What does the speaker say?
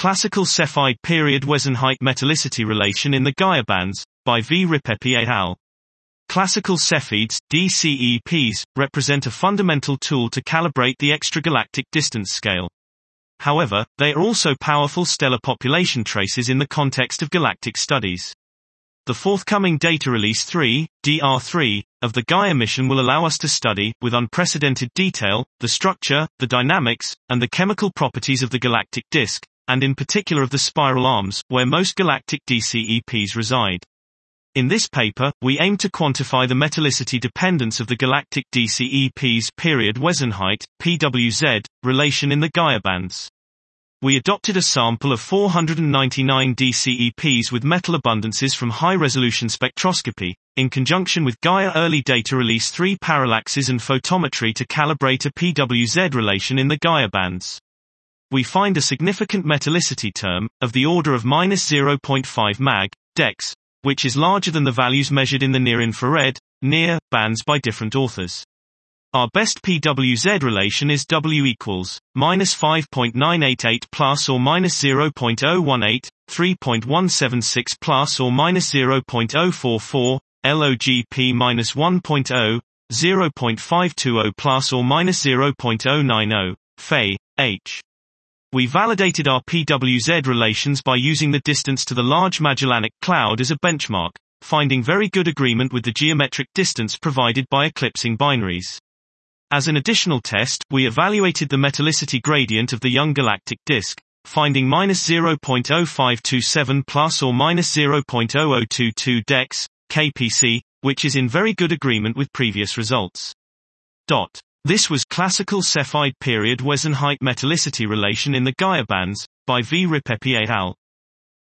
Classical Cepheid period Wesenheit metallicity relation in the Gaia bands, by V. Ripepi et al. Classical Cepheids, DCEPs, represent a fundamental tool to calibrate the extragalactic distance scale. However, they are also powerful stellar population traces in the context of galactic studies. The forthcoming data release 3, DR3, of the Gaia mission will allow us to study, with unprecedented detail, the structure, the dynamics, and the chemical properties of the galactic disk, and in particular of the spiral arms, where most galactic DCEPs reside. In this paper, we aim to quantify the metallicity dependence of the galactic DCEP's period Wesenheit, PWZ, relation in the Gaia bands. We adopted a sample of 499 DCEPs with metal abundances from high-resolution spectroscopy, in conjunction with Gaia Early Data Release 3 parallaxes and photometry to calibrate a PWZ relation in the Gaia bands. We find a significant metallicity term, of the order of -0.5 mag, dex, which is larger than the values measured in the near-infrared, NIR, bands by different authors. Our best PWZ relation is W equals -5.988 plus or -0.018, 3.176 plus or -0.044, LOGP -1.0, 0.520 plus or -0.090, Fe, H. We validated our PWZ relations by using the distance to the Large Magellanic Cloud as a benchmark, finding very good agreement with the geometric distance provided by eclipsing binaries. As an additional test, we evaluated the metallicity gradient of the young galactic disk, finding -0.0527 plus or -0.0022 dex, kpc, which is in very good agreement with previous results. This was Classical Cepheid period Wesenheit metallicity relation in the Gaia bands, by V. Ripepi et al.